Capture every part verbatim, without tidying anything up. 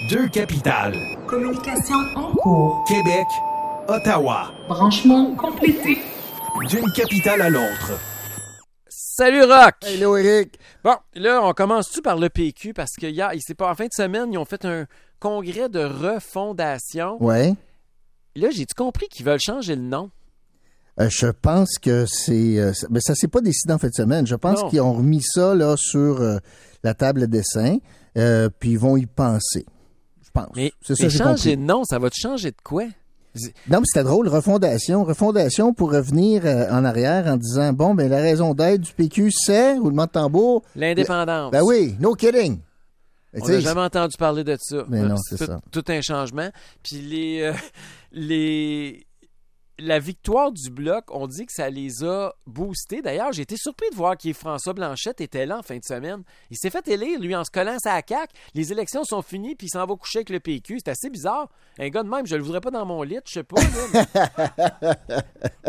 Deux capitales. Communication en cours. Québec, Ottawa. Branchement complété. D'une capitale à l'autre. Salut Rock! Hello Eric! Bon, là, on commence-tu par le P Q parce que hier, il s'est pas, en fin de semaine, ils ont fait un congrès de refondation. Ouais. Là, j'ai-tu compris qu'ils veulent changer le nom? Euh, je pense que c'est... Euh, ça, mais ça s'est pas décidé en fin de semaine. Je pense Non. qu'ils ont remis ça là sur euh, la table de dessin, euh, puis ils vont y penser. Je pense. Mais, c'est ça mais que j'ai changer compris. de nom, ça va te changer de quoi? Non, mais c'était drôle. Refondation. Refondation pour revenir euh, en arrière en disant, bon, ben la raison d'être du P Q, c'est, roulement de tambour... L'indépendance. Ben oui, no kidding! Mais On tu n'a sais, jamais entendu parler de ça. Mais non, c'est tout, ça. Tout un changement. Puis les, euh, les... La victoire du Bloc, on dit que ça les a boostés. D'ailleurs, j'ai été surpris de voir que François Blanchette était là en fin de semaine. Il s'est fait élire, lui, en se collant à la C A Q. Les élections sont finies, puis il s'en va coucher avec le P Q. C'est assez bizarre. Un gars de même, je le voudrais pas dans mon lit, je sais pas. Là, mais...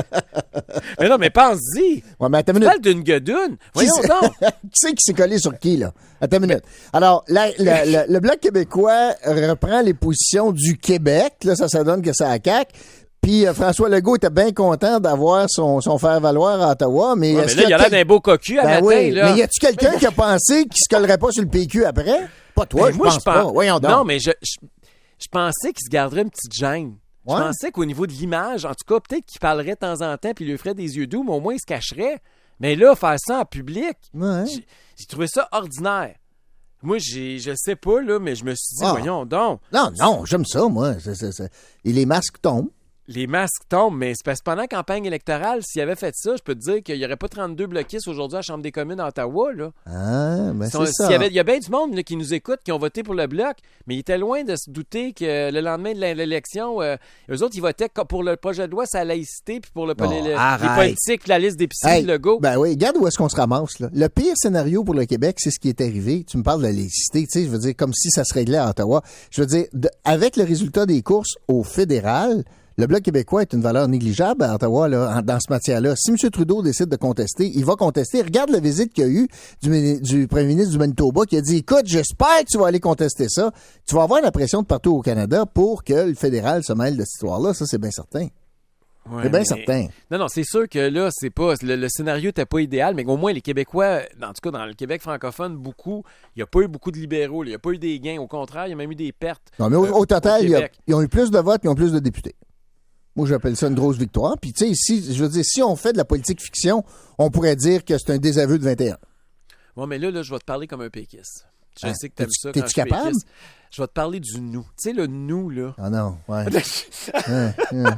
mais non, mais pense-y. Ouais, mais attends Tu une minute. parles d'une gueudune. Voyons Qui donc. c'est- Qui c'est qui s'est collé sur qui, là? Attends une minute. Alors, la- la- la- le Bloc québécois reprend les positions du Québec. Là, ça, ça donne que c'est à C A Q. Puis euh, François Legault était bien content d'avoir son, son faire-valoir à Ottawa, mais... Ouais, est-ce mais là, il qu'il a l'air d'un beau cocu à Ben matin. oui, là. mais y a-tu quelqu'un qui a pensé qu'il se collerait pas sur le P Q après? Pas toi, Ben, je moi, pense je pas. pense- Voyons donc. Non, mais je, je, je pensais qu'il se garderait une petite gêne. Ouais. Je pensais qu'au niveau de l'image, en tout cas, peut-être qu'il parlerait de temps en temps puis il lui ferait des yeux doux, mais au moins il se cacherait. Mais là, faire ça en public, Ouais. j'ai, j'ai trouvé ça ordinaire. Moi, j'ai, je sais pas, là, mais je me suis dit, Ah. voyons donc, Non, non, j'aime ça, moi. C'est, c'est, c'est... Et les masques tombent. les masques tombent, mais c'est parce que pendant la campagne électorale, s'il avait fait ça, je peux te dire qu'il n'y aurait pas trente-deux bloquistes aujourd'hui à la Chambre des communes à Ottawa, là. Ah, ben Si c'est on- ça. s'il y avait- Il y a bien du monde là, qui nous écoute, qui ont voté pour le Bloc, mais il était loin de se douter que le lendemain de l'élection, euh, eux autres, ils votaient co- pour le projet de loi sur la laïcité, puis pour le, Oh, les, les arrête. politiques, puis la liste d'épicerie Hey, de Legault. Ben oui, regarde où est-ce qu'on se ramasse, là. Le pire scénario pour le Québec, c'est ce qui est arrivé. Tu me parles de la laïcité, tu sais, je veux dire, comme si ça se réglait à Ottawa. Je veux dire, de- avec le résultat des courses au fédéral, le Bloc québécois est une valeur négligeable à Ottawa, là, en- dans ce matière-là. Si M. Trudeau décide de contester, il va contester. Regarde la visite qu'il y a eu du, mini- du premier ministre du Manitoba qui a dit, écoute, j'espère que tu vas aller contester ça. Tu vas avoir la pression de partout au Canada pour que le fédéral se mêle de cette histoire-là. Ça, c'est bien certain. Ouais, C'est bien mais- certain. Non, non, c'est sûr que là, c'est pas le, le scénario n'était pas idéal, mais au moins les Québécois, en tout cas dans le Québec francophone, beaucoup, il n'y a pas eu beaucoup de libéraux, là. Il n'y a pas eu des gains. Au contraire, il y a même eu des pertes. Non, mais au, euh, au total, il y a- Québec. ils ont eu plus de votes, ils ont plus de députés. Moi, j'appelle ça une grosse victoire. Puis, tu sais, si, je veux dire, si on fait de la politique fiction, on pourrait dire que c'est un désaveu de vingt et un. Bon, mais là, là, je vais te parler comme un péquiste. Je Ah, sais que t'aimes t'es-tu- ça quand t'es-tu je suis capable? péquiste. Je vais te parler du nous. Tu sais, le nous, là. Ah non, ouais. Hein, hein.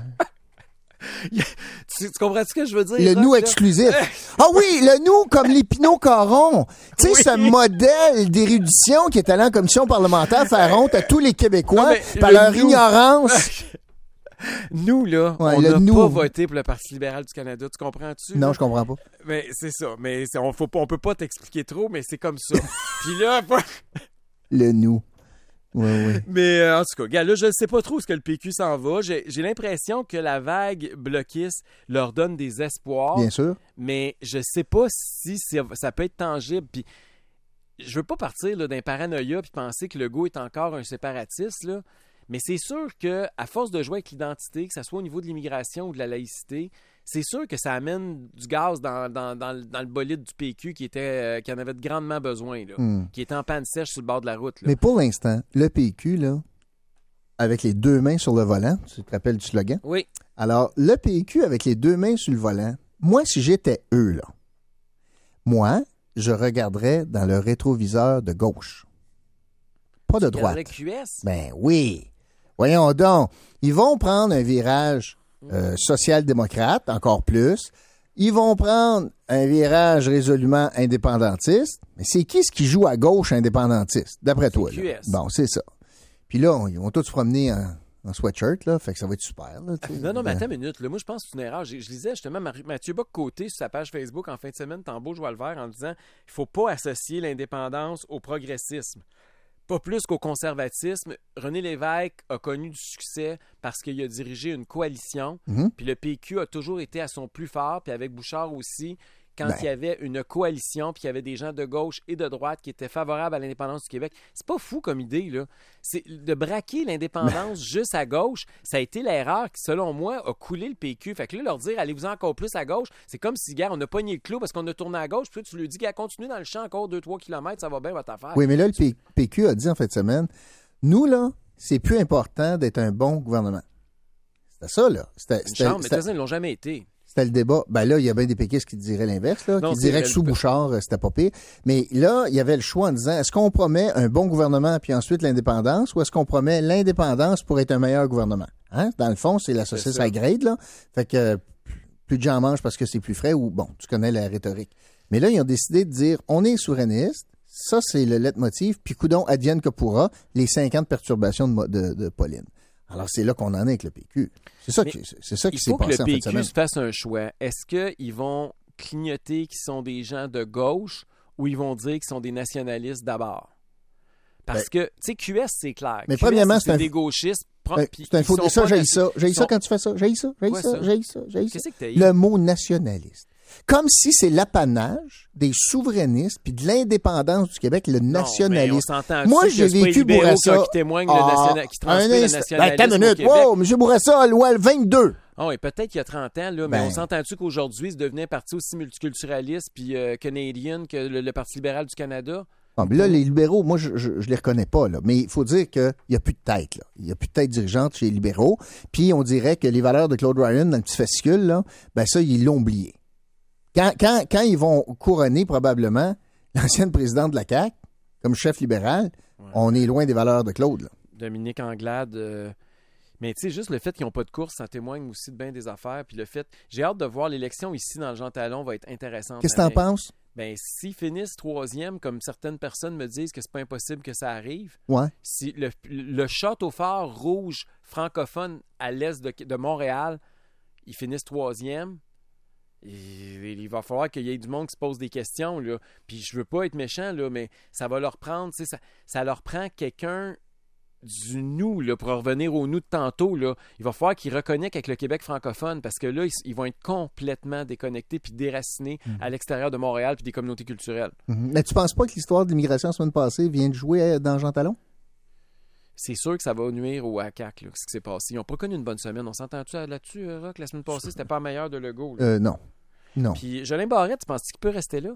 tu, tu comprends ce que je veux dire? Le Rock, nous là? exclusif. Ah oui, le nous comme l'Épinot Caron. Tu sais, Oui. ce modèle d'érudition qui est allé en commission parlementaire faire honte à tous les Québécois Non, mais par le leur nous- ignorance. Nous, là, Ouais, on le n'a nous. pas voté pour le Parti libéral du Canada. Tu comprends-tu? Non, là? je comprends pas. Mais c'est ça. Mais c'est- on faut pas, on peut pas t'expliquer trop, mais c'est comme ça. Puis là, pas- Le nous. Oui, oui. mais euh, en tout cas, gars, là, je ne sais pas trop où est-ce que le P Q s'en va. J'ai j'ai l'impression que la vague bloquiste leur donne des espoirs. Bien sûr. Mais je sais pas si c'est- ça peut être tangible. Puis je veux pas partir là, d'un paranoïa puis penser que Legault est encore un séparatiste, là. Mais c'est sûr que à force de jouer avec l'identité, que ce soit au niveau de l'immigration ou de la laïcité, c'est sûr que ça amène du gaz dans, dans, dans, le- dans le bolide du P Q qui était euh, qui en avait grandement besoin, là, Hmm. qui était en panne sèche sur le bord de la route. Là. Mais pour l'instant, le P Q, là, avec les deux mains sur le volant, tu te rappelles du slogan? Oui. Alors, le P Q avec les deux mains sur le volant, moi, si j'étais eux, là, moi, je regarderais dans le rétroviseur de gauche. Pas de droite. Le Q S. Ben oui. Voyons donc. Ils vont prendre un virage euh, social-démocrate, encore plus. Ils vont prendre un virage résolument indépendantiste. Mais c'est qui ce qui joue à gauche indépendantiste, d'après toi? Q Là? S. Bon, c'est ça. Puis là, on- ils vont tous se promener en, en sweatshirt, là. Fait que ça va être super, là. tu sais. Non, non, mais Ben, attends une minute. Là. Moi, je pense que c'est une erreur. J'ai- Je lisais justement Mar- Mathieu Bock-Côté sur sa page Facebook en fin de semaine, Tambour joie le vert, en disant il faut pas associer l'indépendance au progressisme. Pas plus qu'au conservatisme. René Lévesque a connu du succès parce qu'il a dirigé une coalition. Mhm. Puis le P Q a toujours été à son plus fort. Puis avec Bouchard aussi, quand Ben. il y avait une coalition puis qu'il y avait des gens de gauche et de droite qui étaient favorables à l'indépendance du Québec. C'est pas fou comme idée, là. C'est de braquer l'indépendance juste à gauche, ça a été l'erreur qui, selon moi, a coulé le P Q. Fait que là, leur dire, allez-vous encore plus à gauche, c'est comme si, gars, on a pogné le clou parce qu'on a tourné à gauche, puis toi, tu lui dis, gars, continue dans le champ encore deux trois kilomètres, ça va bien, votre affaire. Oui, mais là, le P- PQ a dit en fin de semaine, nous, là, c'est plus important d'être un bon gouvernement. C'était ça, là. C'était, Une c'était, chambre, mais de c'était- toute façon, ils l'ont jamais été. c'était le débat. Ben là, il y a bien des péquistes qui diraient l'inverse, là, Non, qui c'est diraient le- que sous Bouchard, euh, c'était pas pire. Mais là, il y avait le choix en disant, est-ce qu'on promet un bon gouvernement puis ensuite l'indépendance ou est-ce qu'on promet l'indépendance pour être un meilleur gouvernement? Hein? Dans le fond, c'est la saucisse ça. à grade, là. Fait que euh, plus de gens mangent parce que c'est plus frais ou, bon, tu connais la rhétorique. Mais là, ils ont décidé de dire, on est souverainiste, ça, c'est le leitmotiv, puis coudon, advienne que pourra, les cinquante perturbations de, Mo- de, de Pauline. Alors, c'est là qu'on en est avec le P Q. C'est ça, Mais qui, c'est, c'est ça qui Il s'est faut que passé le en fin P de Q semaine. se fasse un choix. Est-ce qu'ils vont clignoter qu'ils sont des gens de gauche ou ils vont dire qu'ils sont des nationalistes d'abord? Parce que, tu sais, Q S, c'est clair. Mais Q S, premièrement, c'est un- des gauchistes. pro- Ben, puis c'est un ils faux. sont Ça, pas j'ai nation- ça. J'ai ils ça sont- quand tu fais ça. J'ai ça. J'ai Quoi, ça. ça? J'ai ça. J'ai ça. Qu'est-ce que t'as eu? Le mot nationaliste. Comme si c'est l'apanage des souverainistes puis de l'indépendance du Québec, le Non, mais on nationalisme. s'entend. Moi, Tu sais j'ai que c'est pas les vécu libéraux Bourassa. Qui, qui témoignent Ah, le national... qui transmettent un le instant. nationalisme Ben, attends une minute. au Québec. Wow, M. Bourassa, loi vingt-deux. Ah oui, peut-être qu'il y a trente ans, là, mais Ben. on s'entend-tu qu'aujourd'hui, c'est devenu un parti aussi multiculturaliste puis euh, canadien que le, le Parti libéral du Canada? Ah, mais là, les libéraux, moi, je, je, je les reconnais pas, là. Mais il faut dire qu'il n'y a plus de tête, là. Il n'y a plus de tête dirigeante chez les libéraux. Puis on dirait que les valeurs de Claude Ryan dans le petit fascicule, là, ben ça, ils l'ont oublié. Quand, quand, quand ils vont couronner, probablement, l'ancienne présidente de la C A Q, comme chef libéral, Ouais. on est loin des valeurs de Claude, là. Dominique Anglade. euh, Mais tu sais, juste le fait qu'ils n'ont pas de course, ça témoigne aussi de bien des affaires. Puis le fait, j'ai hâte de voir l'élection ici dans le Jean Talon va être intéressante. Qu'est-ce que t'en penses? Ben, s'ils finissent troisième, comme certaines personnes me disent que c'est pas impossible que ça arrive, Ouais. si le, le château fort rouge francophone à l'est de, de Montréal, ils finissent troisième, il, il va falloir qu'il y ait du monde qui se pose des questions, là. Puis je veux pas être méchant, là, mais ça va leur prendre, tu sais, ça, ça leur prend quelqu'un du nous, là, pour revenir au nous de tantôt, là. Il va falloir qu'ils reconnaissent avec le Québec francophone parce que là, ils, ils vont être complètement déconnectés puis déracinés Mhm. à l'extérieur de Montréal puis des communautés culturelles. Mhm. Mais tu penses pas que l'histoire de l'immigration la semaine passée vient de jouer euh, dans Jean Talon? C'est sûr que ça va nuire au A C A C, là, ce qui s'est passé. Ils n'ont pas connu une bonne semaine. On s'entend-tu là-dessus, euh, Rock? La semaine passée, c'était pas meilleur de Legault. là. Euh, non. Non. Puis Jolin Barrette, tu penses qu'il peut rester là?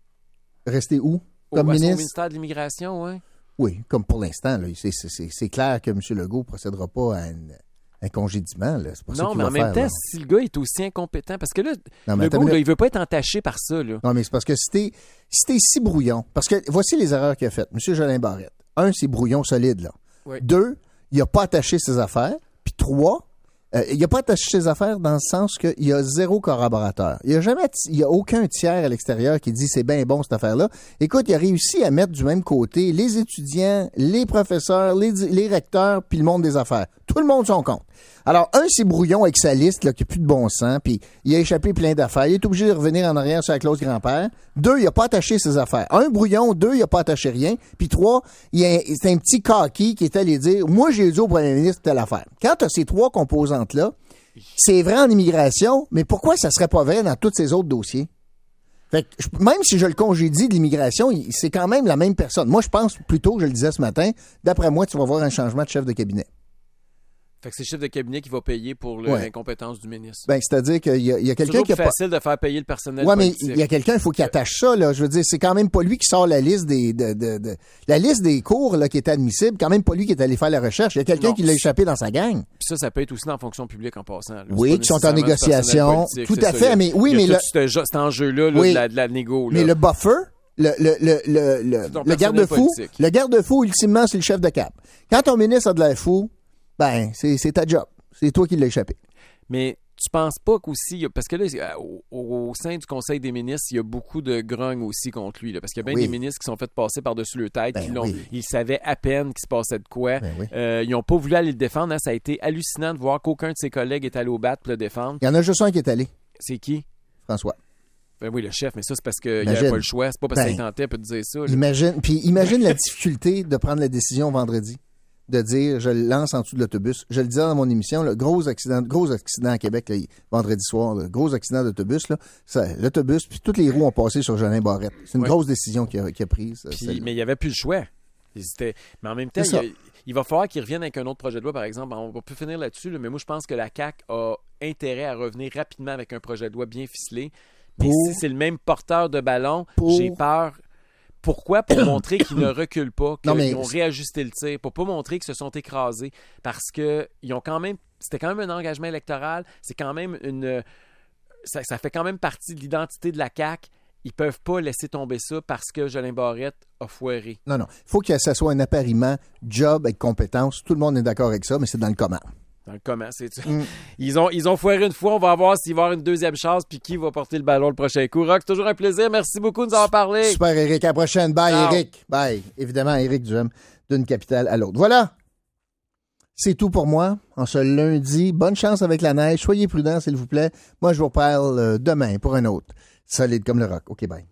Rester où? Au, Comme à son ministre? ministère de l'Immigration, oui. Oui, comme pour l'instant. Là, c'est, c'est, c'est, c'est clair que M. Legault ne procédera pas à une- un congédiement. Là. C'est pas ça Non, qu'il mais va en même faire, temps, là. si le gars est aussi incompétent, parce que là, Non, mais attends Legault, une là, minute. il veut pas être entaché par ça, là. Non, mais c'est parce que si t'es, si t'es si brouillon, parce que voici les erreurs qu'il a faites, M. Jolin Barrette. Un, c'est brouillon solide, là. Oui. Deux, il n'a pas attaché ses affaires. Puis trois, euh, il n'a pas attaché ses affaires dans le sens qu'il y a zéro collaborateur. Il n'y a jamais, il y a aucun tiers à l'extérieur qui dit c'est bien bon cette affaire-là. Écoute, il a réussi à mettre du même côté les étudiants, les professeurs, les, les recteurs, puis le monde des affaires. Tout le monde son compte. Alors, un, c'est brouillon avec sa liste, là, qui n'a plus de bon sens, puis il a échappé plein d'affaires. Il est obligé de revenir en arrière sur la clause grand-père. Deux, il n'a pas attaché ses affaires. Un, brouillon. Deux, il n'a pas attaché rien. Puis trois, il y a, c'est un petit coquille qui est allé dire, moi, j'ai dit au premier ministre telle affaire. Quand tu as ces trois composantes-là, c'est vrai en immigration, mais pourquoi ça serait pas vrai dans tous ces autres dossiers? Fait que, je- même si je le congédie de l'immigration, il- c'est quand même la même personne. Moi, je pense plutôt, je le disais ce matin, d'après moi, tu vas voir un changement de chef de cabinet. Fait que c'est le chef de cabinet qui va payer pour le- Ouais. l'incompétence du ministre. Ben, c'est-à-dire qu'il y a, il y a C'est quelqu'un toujours qui a plus pas... facile de faire payer le personnel Ouais, mais politique. il y a quelqu'un, il faut qu'il attache ça, là. Je veux dire, c'est quand même pas lui qui sort la liste des, de, de, de- la liste des cours, là, qui est admissible. Quand même pas lui qui est allé faire la recherche. Il y a quelqu'un Non. qui l'a échappé dans sa gang. Puis ça, ça peut être aussi dans la fonction publique en passant. là. Oui, C'est pas qui sont en nécessairement du négociation. personnel politique, Tout c'est à ça. fait, Il y a- mais oui, il y a mais tout le- cet, cet enjeu-là là, Oui. de, la, de la négo. Là. Mais le buffer, le, le, le, le, le, C'est ton le personnel garde-fou, politique. le garde-fou, ultimement, c'est le chef de cap. Quand ton ministre a de l'air fou, ben, c'est, c'est ta job. C'est toi qui l'as échappé. Mais tu penses pas qu'aussi, il y a- parce que là, c'est- au, au sein du Conseil des ministres, il y a beaucoup de grogne aussi contre lui. Là, parce qu'il y a bien Oui. des ministres qui sont fait passer par-dessus leur tête, Ben qui l'ont, oui. ils savaient à peine qu'il se passait de quoi. Ben oui. Euh, ils n'ont pas voulu aller le défendre. hein. Ça a été hallucinant de voir qu'aucun de ses collègues est allé au bat pour le défendre. Il y en a juste un qui est allé, C'est qui? François. Ben oui, le chef, mais ça, c'est parce qu'il n'y Imagine. avait pas le choix. C'est pas parce Ben, qu'il tentait de dire ça. là. Imagine, puis imagine la difficulté de prendre la décision vendredi. de dire je le lance en dessous de l'autobus. Je le disais dans mon émission, le gros accident, gros accident à Québec, là, vendredi soir, le gros accident d'autobus, là, ça, l'autobus, puis toutes les roues ont passé sur Jolin Barrette. C'est une ouais. grosse décision qu'il a, qu'il a prise. Puis, mais il n'y avait plus le choix. C'était... Mais en même temps, il, a... il va falloir qu'il revienne avec un autre projet de loi, par exemple. On va plus finir là-dessus, là, mais moi, je pense que la C A Q a intérêt à revenir rapidement avec un projet de loi bien ficelé. Mais pour... si c'est le même porteur de ballon, pour... j'ai peur... Pourquoi? Pour montrer qu'ils ne reculent pas, qu'ils mais... ont réajusté le tir, pour pas montrer qu'ils se sont écrasés, parce que ils ont quand même, c'était quand même un engagement électoral, c'est quand même une, ça, ça fait quand même partie de l'identité de la C A Q. Ils peuvent pas laisser tomber ça parce que Jolin Barrette a foiré. Non, non, il faut que ça soit un appariement, job avec compétence. Tout le monde est d'accord avec ça, mais c'est dans le comment. Dans le comment, c'est ça. Mm. Ils ont, ils ont foiré une fois, on va voir s'il va y avoir une deuxième chance, puis qui va porter le ballon le prochain coup. Rock, c'est toujours un plaisir. Merci beaucoup de nous avoir parlé. Super, Éric. À la prochaine. Bye, Ciao. Éric. Bye. Évidemment, Éric Duhem, d'une capitale à l'autre. Voilà. C'est tout pour moi en ce lundi. Bonne chance avec la neige. Soyez prudents, s'il vous plaît. Moi, je vous reparle demain pour un autre. Solide comme le rock. OK, bye.